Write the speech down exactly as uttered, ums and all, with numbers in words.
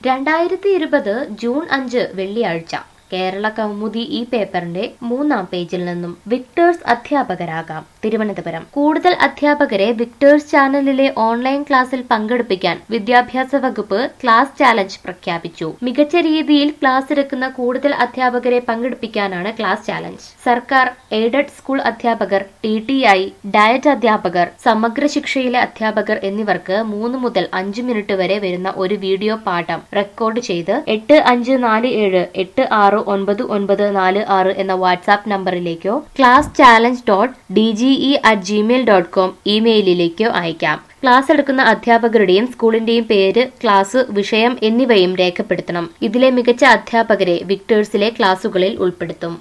രണ്ടായിരത്തി ഇരുപത് ജൂൺ അഞ്ച് വെള്ളിയാഴ്ച കേരള കൗമുദി ഈ പേപ്പറിന്റെ മൂന്നാം പേജിൽ നിന്നും വിക്ടേഴ്സ് അധ്യാപകരാകാം. തിരുവനന്തപുരം കൂടുതൽ അധ്യാപകരെ വിക്ടേഴ്സ് ചാനലിലെ ഓൺലൈൻ ക്ലാസ്സിൽ പങ്കെടുപ്പിക്കാൻ വിദ്യാഭ്യാസ വകുപ്പ് ക്ലാസ് ചാലഞ്ച് പ്രഖ്യാപിച്ചു. മികച്ച രീതിയിൽ ക്ലാസ് എടുക്കുന്ന കൂടുതൽ അധ്യാപകരെ പങ്കെടുപ്പിക്കാനാണ് ക്ലാസ് ചാലഞ്ച്. സർക്കാർ എയ്ഡഡ് സ്കൂൾ അധ്യാപകർ, ടി ടി ഐ, ഡയറ്റ് അധ്യാപകർ, സമഗ്ര ശിക്ഷയിലെ അധ്യാപകർ എന്നിവർക്ക് മൂന്ന് മുതൽ അഞ്ച് മിനിറ്റ് വരെ വരുന്ന ഒരു വീഡിയോ പാഠം റെക്കോർഡ് ചെയ്ത് എട്ട് അഞ്ച് നാല് ഏഴ് എട്ട് ആറ് ഒൻപത് ഒൻപത് നാല് ആറ് എന്ന വാട്സാപ്പ് നമ്പറിലേക്കോ class challenge dot D G E at Gmail dot com ഇമെയിലിലേക്കോ അയക്കാം. ക്ലാസ് എടുക്കുന്ന അധ്യാപകരുടെയും സ്കൂളിന്റെയും പേര്, ക്ലാസ്, വിഷയം എന്നിവയും രേഖപ്പെടുത്തണം. ഇതിലെ മികച്ച അധ്യാപകരെ വിക്ടേഴ്സിലെ ക്ലാസുകളിൽ ഉൾപ്പെടുത്തും.